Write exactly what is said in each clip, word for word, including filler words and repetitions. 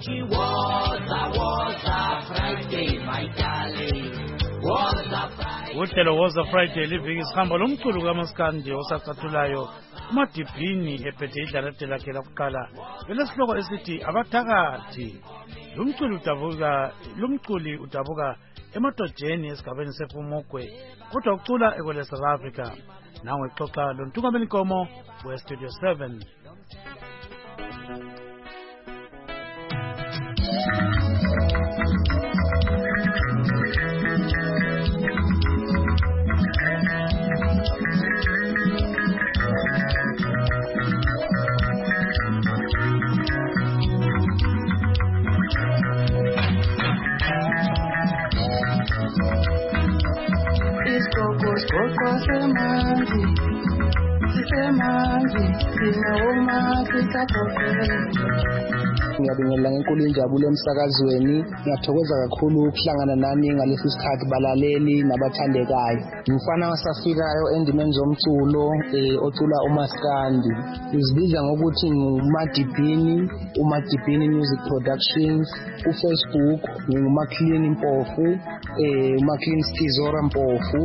Gucci Water, Water Friday, my darling. Water Friday. Uhlelo Water Friday liviki sihambo lomculo kaMaskandi osacathulayo uMadibhini ephethe idirector lakhe lokuqala belesihloko esithi abathakathi. Lumculi udabuka lumculi udabuka emadojeni esigabeni seFumugwe kodwa ucula ekwele South Africa. Nawe xoxa lo Ntungameni Nkomo we Studio seven. Ngiyabingelela ngenkulu injabulo emsakazweni. Ngiyathokoza kakhulu ukuhlangana nami ngalesi sikhathi balaleli nabathandekayo. Ngifana ngasafikayo endimeni zomculo eh ocula uMaskandi. Uzibiza ngokuthi nguMadibhini, uMadibhini Music Productions. uFacebook nguMaclean Mpofu, eh uMaclean Skizora Mpofu.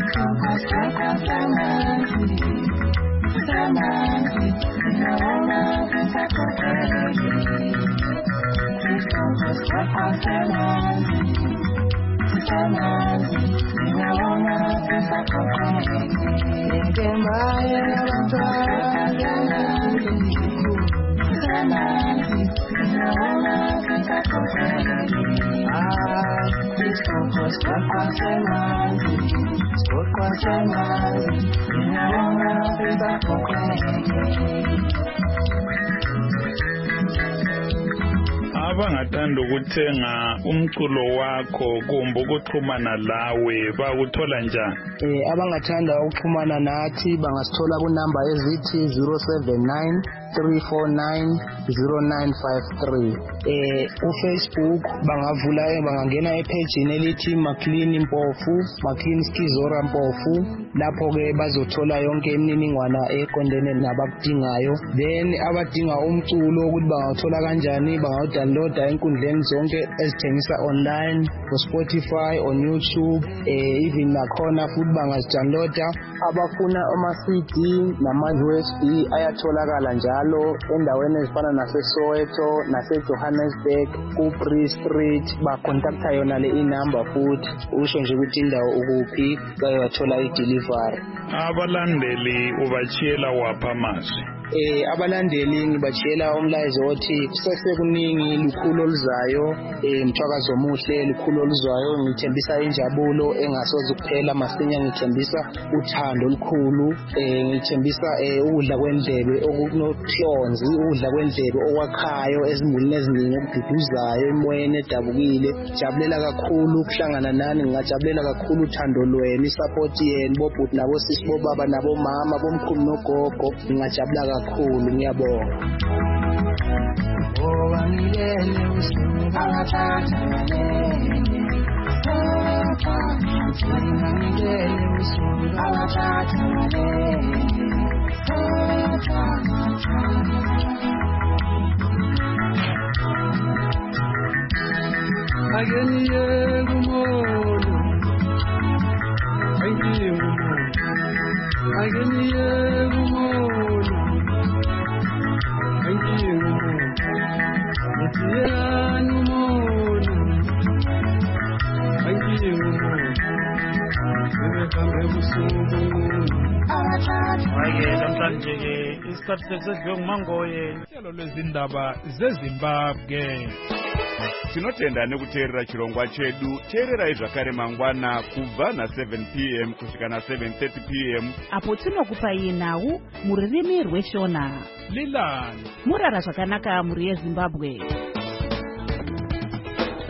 Abangathanda ukuthenga umculo wakho kumbe ukuxhumana lawe bakuthola njani? Eh abangathanda ukuxhumana nathi bangasithola ku number ezithi zero seven nine three four nine zero nine five three. Eh uFacebook bangavula bangangena epage elithi Maclean Mpofu, Maclean Skizora Mpofu. Lapho ke bazothola yonke imininingwana eqondene nabakudingayo. Then abadinga umculo ukuthi bangawuthola kanjani bangawudownload enkundleni zonke ezithengisa online, ku Spotify, on YouTube, eh even nakhona futhi bangazidownload. Abafuna ama C D nama U S B ayatholakala njalo endaweni ezifana naseSoweto, naseJohannesburg, ku Free Street. Ba contact yona le inumber futhi usho nje ukuthi indawo ukuphi bayathola idelivery. Abalandeli ubachiyela wapha amazwi? Eh abalandeli ngibachiyela umlayezo othi kusese kuningi lukhulu oluzayo, eh mthwakazo omuhle lukhulu oluzayo. Ngithembisa injabulo engasoze kuphela masinya, ngithembisa uthando olukhulu, eh ngithembisa eh ukudla kwendlebe okunohlonzi, ukudla kwendlebe okwakhayo ezimulini eziningi okududuzayo emoyeni edabukile. Jabulela kakhulu ukuhlangana nani, ngingajabulela kakhulu uthando lwenu, isupport yenu bobhuti nabo sisi bobaba nabo mama bomkhulu nogogo. Ngingajabula kakhulu, ngiyabonga. Oh angilele usuku angathatha ngene. Angilele usuku angathatha ngene. Ageniye gumono. Ageniye gumono. Ageniye gumono. Ayike namhlanje ke isikhathi sesidle ngumangoye uhlelo lwezindaba zeZimbabwe. Tinotenda nekuteerera chirongwa chedu. Teererai zvakare mangwana kubva na seven p m kusvika na seven thirty p m apo tinokupai nhau mururimi rweshona. Lilani Murara zvakanaka muri yeZimbabwe.